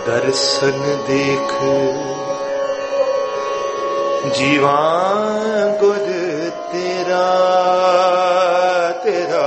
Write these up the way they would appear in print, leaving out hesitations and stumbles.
दर्शन देख जीवा गुर तेरा तेरा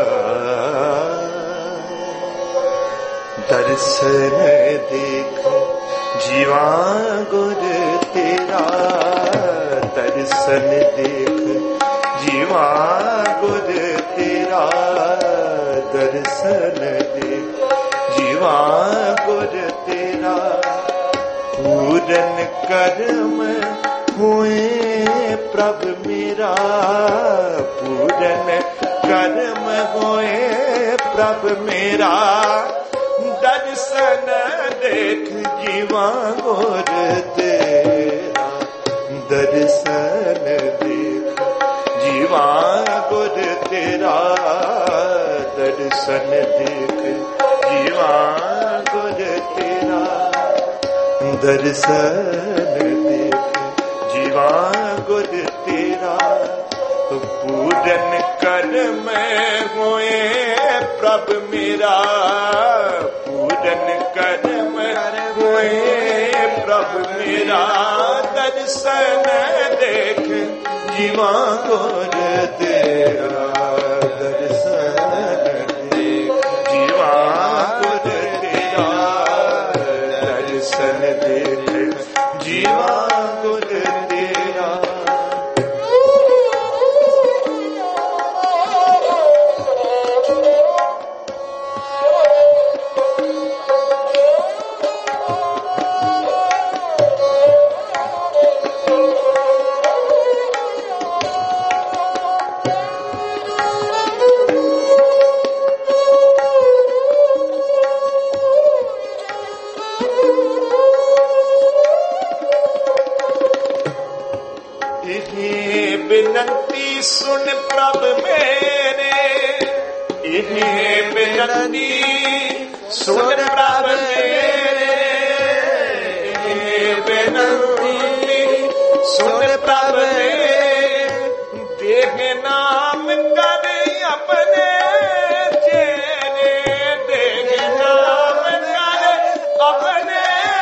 दर्शन देख जीवा गुर तेरा दर्शन देख जीवा गुर तेरा दर्शन देख जीवा गुर तेरा पूरन कर्म हुए प्रभ मेरा पूरन कर्म हुए प्रभ मेरा दर्शन देख जीवा गुर तेरा दर्शन देख जीवा गुर तेरा दर्शन देख जीवा गुर तेरा दर्शन देख जीवा गुर तेरा पूरन कर्म हुए प्रभ मेरा पूरन कर्म हुए प्रभ मेरा दर्शन देख जीवा गुर तेरा दर्शन देख जीवा गुर तेरा दर्शन देख जीवा गुर तेरा बिनती सुन प्रभ मेरे इन्हें बिनती सुन प्रभ मेरे इन्हें बिनती सुन प्रभ मेरे देह नाम कर अपने चेहरे देह नाम कर अपने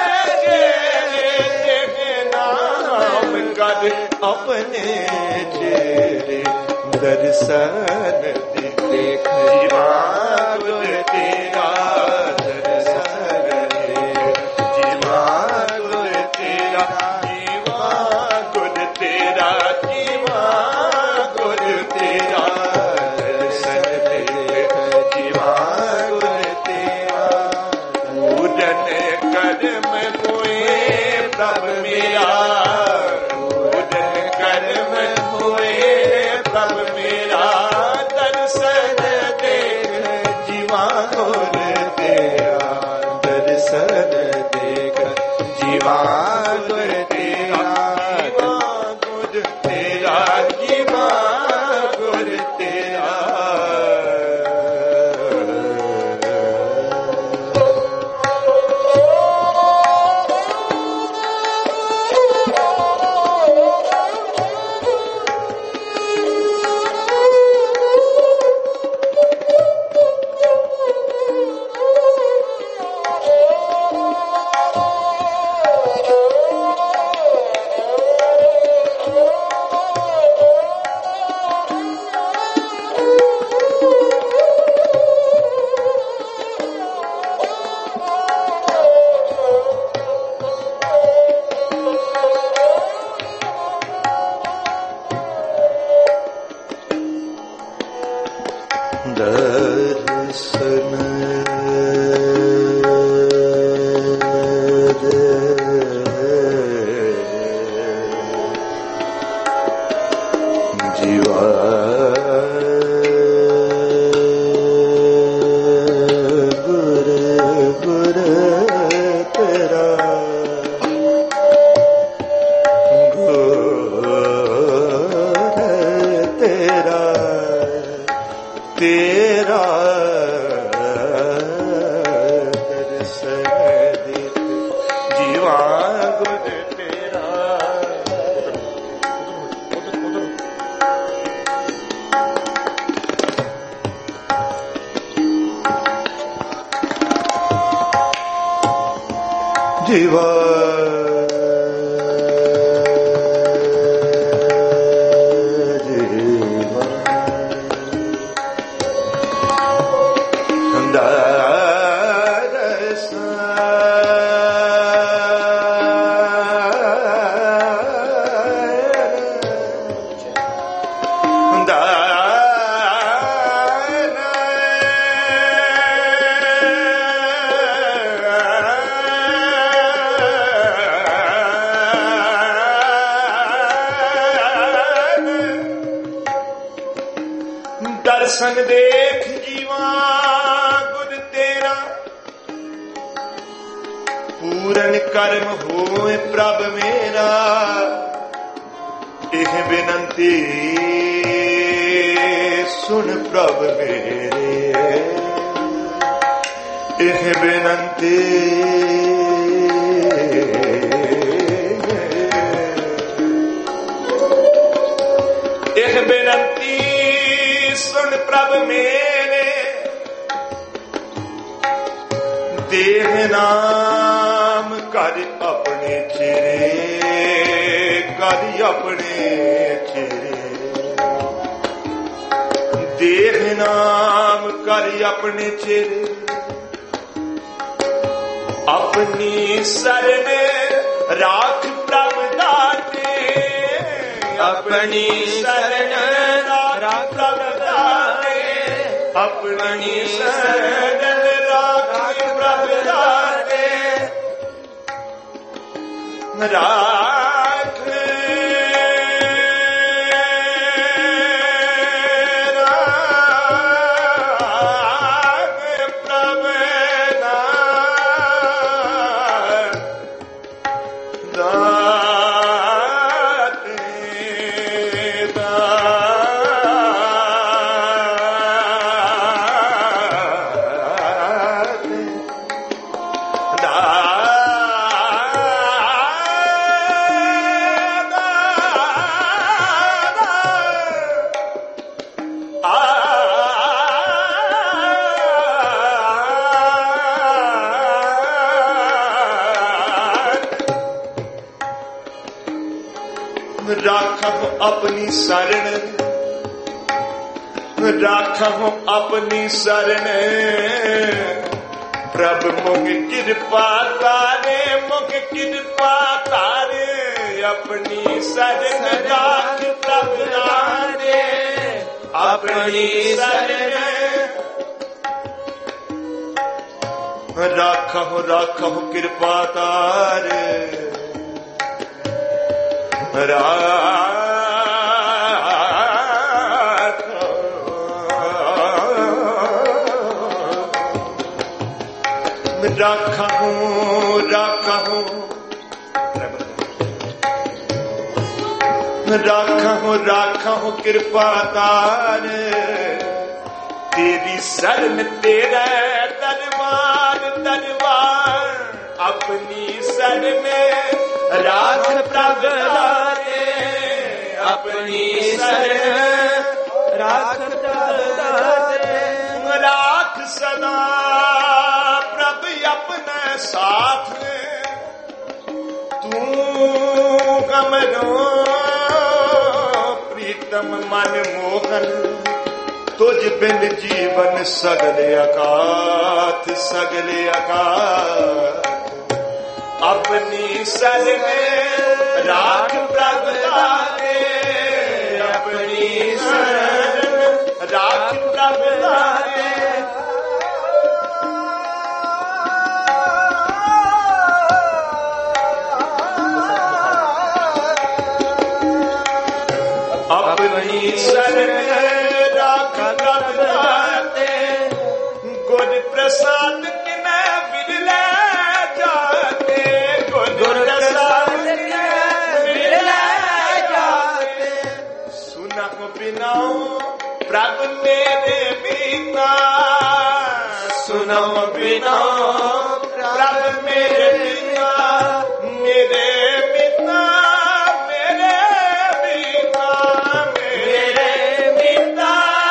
चेहरे देह नाम कर अपने चेहरे दर्शन देख जीवा गुर तेरा दर्शन देख जीवा गुर तेरा जीवा गुर तेरा जीवा गुर तेरा दर्शन देख जीवा गुर तेरा पूरन कर्म हुए प्रभ मेरा तेरा दर्शन देख जीवा गुर तेरा जीवा दर्शन देख जीवा गुर तेरा, पूरन कर्म होए प्रभ मेरा। एह बिनती सुन प्रभ मेरे, एह बिनती एह बिनती सुन प्रभ मेरे। देह नाम कर अपने चेरे, कर अपने चेरे। देह नाम कर अपने चेरे, अपनी शरण राख प्रभ दाते। अपनी शरण राख प्रभ दाते, अपनी शरण राख प्रभ दाते। राख राखो अपनी शरण, राखो अपनी शरण। प्रभ मुख कृपा तारे, मुख कृपा तारे। अपनी शरण राख प्रभ तारे, अपनी शरण राखो राखो कृपा तारे। राखा हूँ राखा हूँ राखा हूँ राखा हूँ कृपा तार। तेरी शरण तेरा दरबार दरबार। अपनी शरण राख प्रभ तारे, अपनी शरण राख प्रभ तारे। राख सदा प्रभ अपने साथ, तू हमरो प्रीतम मन मोहन। तुझ बिन जीवन सगले अकाथ, सगले अकाथ। अपनी शरण राख प्रभ तारे, अपनी शरण राख प्रभ तारे। अपनी शरण राख प्रभ तारे। गुर प्रसाद किने बिरले जाते, गुर प्रसाद किने जाते। सुनहु बिनाओ प्रभ मेरे बीता, सुनहु बिनाओ प्रभ मेरे बीता। मेरे बीता मेरे बीता मेरे बीता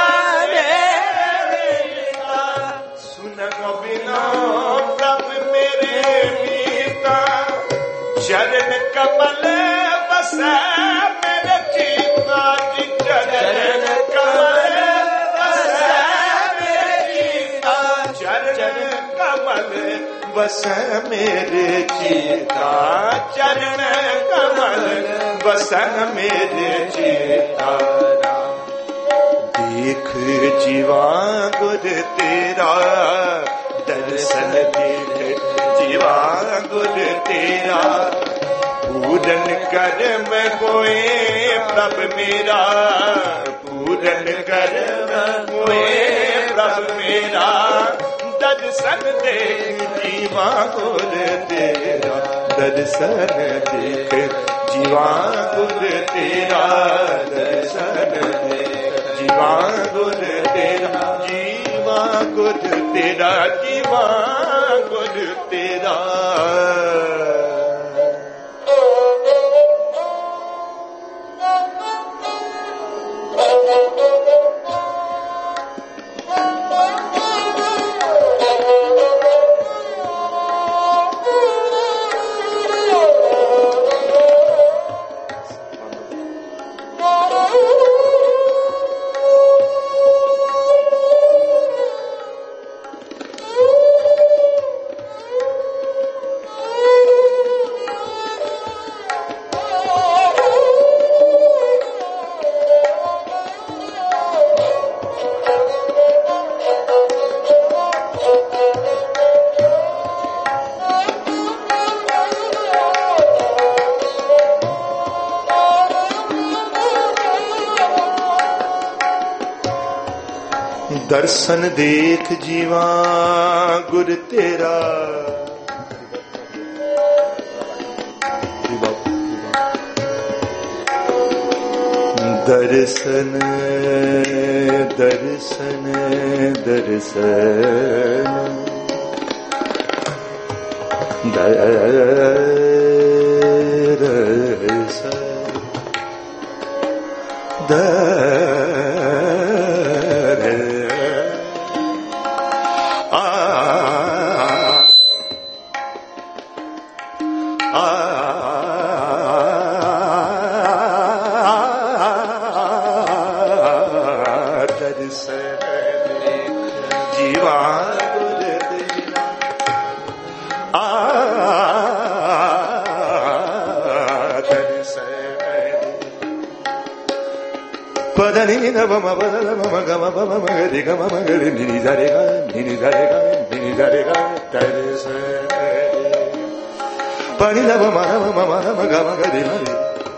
मेरे बीता। सुनहु बिनाओ प्रभ मेरे बीता। चरण कमल बसै मेरे जीता जी, चरण कमल बसै मेरे जीता, चरण कमल बसै मेरे जीता, चरण कमल बसै मेरे जीता। देख जीवा गुर तेरा, दर्शन देख जीवा गुर तेरा, पूरन कर मैं कोई प्रभ मेरा, पूरन कर मैं कोई प्रभ मेरा, दर्शन देख जीवा गुर तेरा, दर्शन देख जीवा गुर तेरा, दर्शन देख जीवा गुर तेरा, जीवा गुर तेरा, जीवा गुर तेरा। दर्शन देख जीवा गुर तेरा, दर्शन दर्शन दर्शन पदनी नव मम गम पम मगरि गम मगरि नि रे गा नि रे गा नि रे गा दर्शन पनि नव मम गम गरि मरि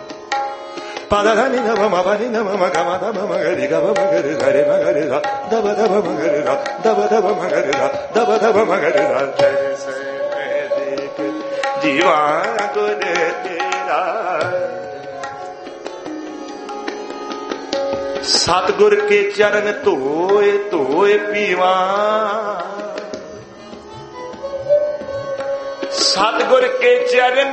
पदनी नव मनि नव गम दम मगरि गम मगरि रे मगरि रा दब दब मगरि रा दब दब मगरि रा दब दब मगरि रा दर्शन देख जीवा गुर तेरा। सतगुर के चरण धोए धोए पीवा, सतगुर के चरण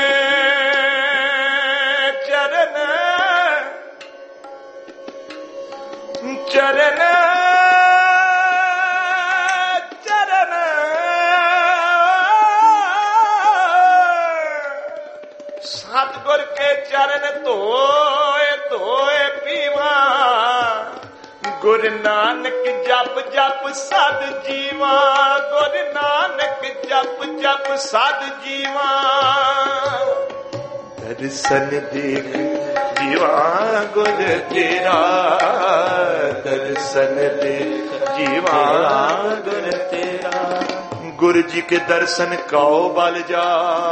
चरण चरण चरण सतगुर के चरण धोए धोए पीवा, गुरु नानक जप जप सद जीवा, गुरु नानक जप जप सद जीवा। दर्शन देख जीवा गुर तेरा, दर्शन देख जीवा गुर तेरा। गुरु जी के दर्शन कौ बल जा,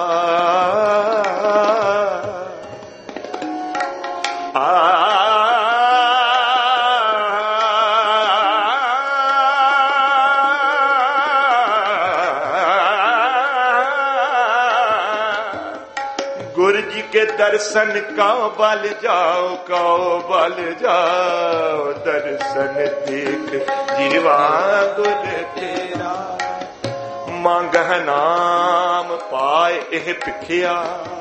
गुरु जी के दर्शन कौ बल जाओ, कौ बल जाओ, दर्शन देख जीवा गुर तेरा। मांगह नाम पाए एह भिखिया,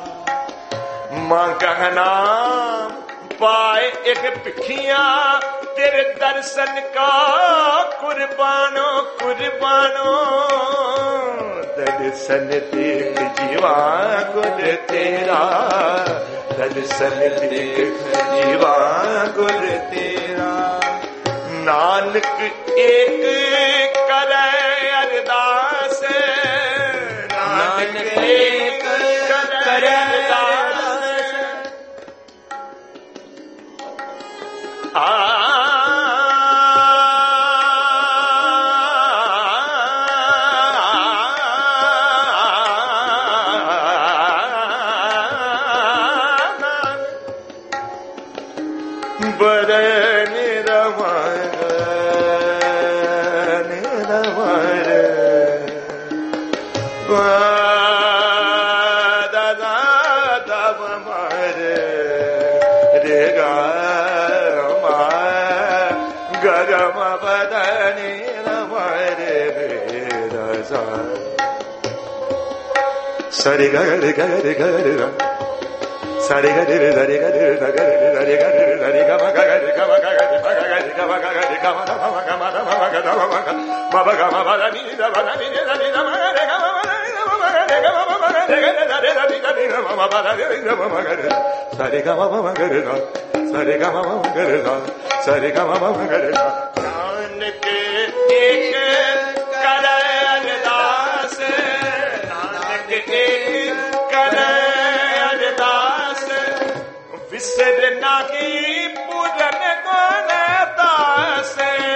मांगह नाम पाए एक भिखिया, तेरे दर्शन का कुर्बानो कुर्बानो, दर्शन देख जीवा गुर तेरा, दर्शन देख जीवा गुर तेरा। नानक एक करे अरदास, नानक एक करे अरदास। बरन रमन रमन दादा दब मर रे गरम बदनी रमर रे सरि गर गर गर सरि गर गर गर गर गर गर गम गर गम गर गर गम गर गम गम गम गम बाबा गम बाबा नी बाबा नी नी गम गर गम गर गम गर गर सरि गम गर सरि गम गर सरि गम गर। नानक एक करे अरदास, नानक एक करे अरदास। विसर नाही पूरन गुण दास,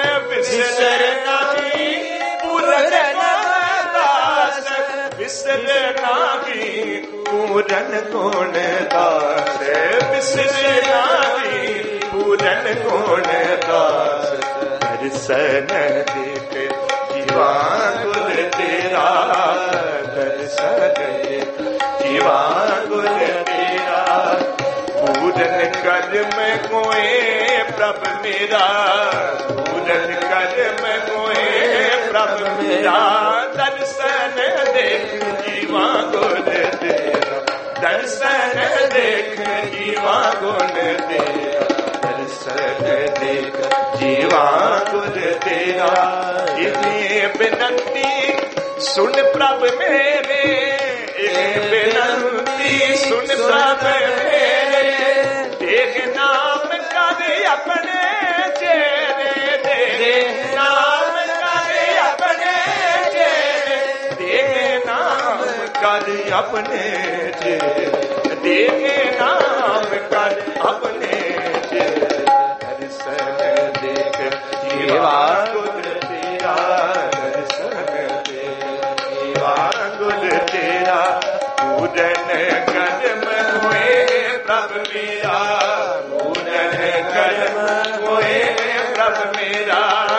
विसर नाही पूरन गुण दास, विसर नाही पूरन गुण दास, विसर नाही पूरन गुण दास। दर्शन देख जीवा गुर तेरा, दर्शन देख जीवा गुर तेरा। पूरन कर में कोई प्रभ मेरा, पूरन कर में कोई प्रभ मेरा। दर्शन देख जीवा गुर तेरा, दर्शन देख जीवा गुर तेरा, दर्शन देख जीवा गुर तेरा। ये बिनती सुन प्रभ मेरे, ये बिनती सुन प्रभ मेरे। देख नाम कर अपने चेहरे, देख नाम कर अपने चेहरे, देख नाम कर अपने चेहरे, देख नाम कर अपने चेहरे। दर्शन देख जीवा गुर तेरा, दर्शन देख जीवा गुर तेरा। पूरन कर्म हुए प्रभ मेरा, पूरन कर्म हुए प्रभ मेरा।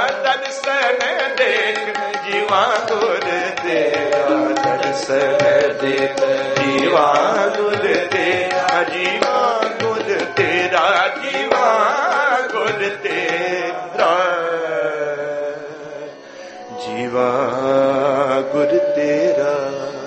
दर्शन देख जीवा गुर तेरा, दर्शन देख जीवा गुर तेरा, जीवा गुर तेरा, जीवा गुर तेरा, जीवा गुर तेरा।